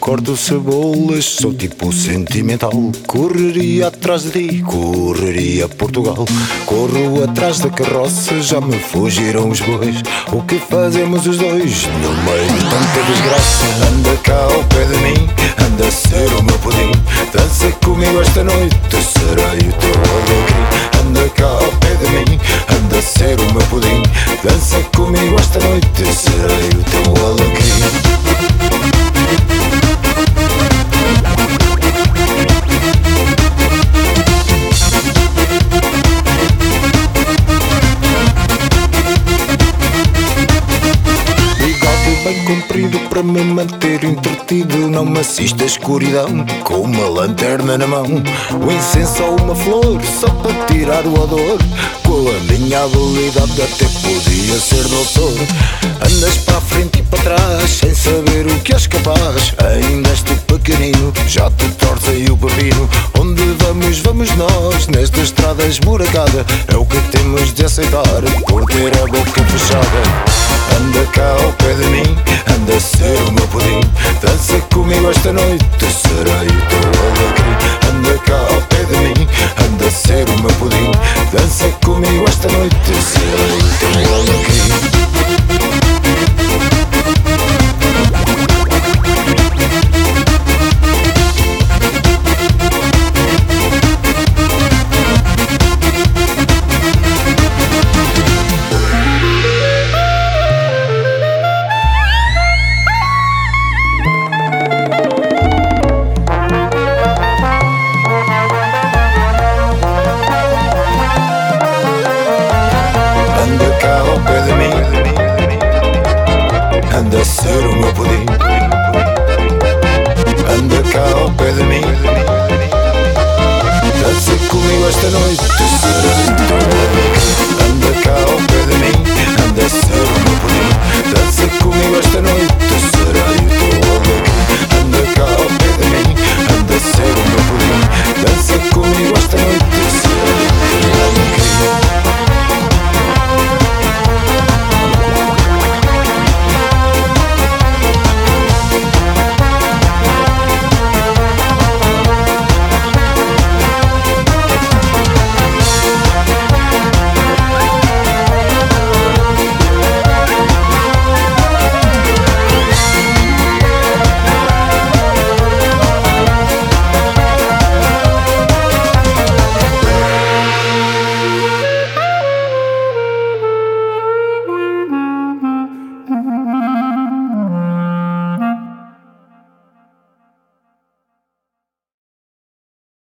corto cebolas, sou tipo sentimental. Correria atrás de ti, correria Portugal. Corro atrás da carroça, já me fugiram os bois. O que fazemos os dois no meio de tanta desgraça? Anda cá ao pé de mim, anda a ser o meu pudim. Dança comigo esta noite, serei o teu alegria. Anda cá ao pé de mim, anda a ser o meu pudim. Dança comigo esta noite, serei o teu alegria. Bem comprido para me manter entretido. Não me assista a escuridão, com uma lanterna na mão. O incenso ou uma flor, só para tirar o odor. Com a minha habilidade até podia ser doutor. Andas para a frente e para trás, sem saber o que és capaz. Ainda és tu pequenino, já te torcem o pepino. Onde vamos, vamos nós, nesta estrada esburacada. É o que temos de aceitar, por ter a boca fechada. Anda cá ao pé de mim, anda a ser o meu pudim. Dança comigo esta noite, serei o teu alegria. Anda cá ao pé de mim, anda a ser o meu pudim. Dança comigo esta noite, serei